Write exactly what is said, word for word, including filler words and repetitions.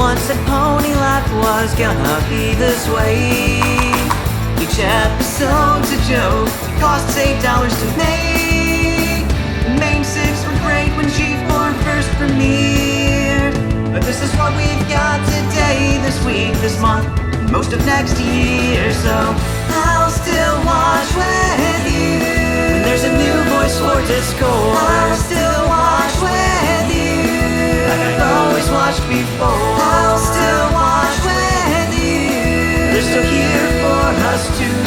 once said Pony Life was gonna be this way. Each episode's a joke, it costs eight dollars to make. The main six were great when G four first premiered, but this is what we've got today, this week, this month, and most of next year. So I'll still watch with you when there's a new voice for Discord. I'll still watch with you like I've always watched before. I'll still watch with you, they're still here for us to